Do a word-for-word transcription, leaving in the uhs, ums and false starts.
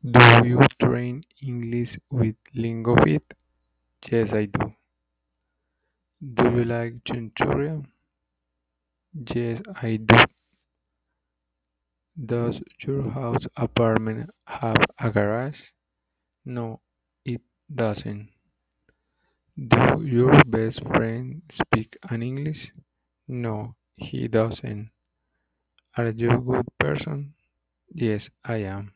Do you train English with LingoFit? Yes, I do. Do you like Chunchurium? Yes, I do. Does your house apartment have a garage? No, it doesn't. Do your best friend speak an English? No, he doesn't. Are you a good person? Yes, I am.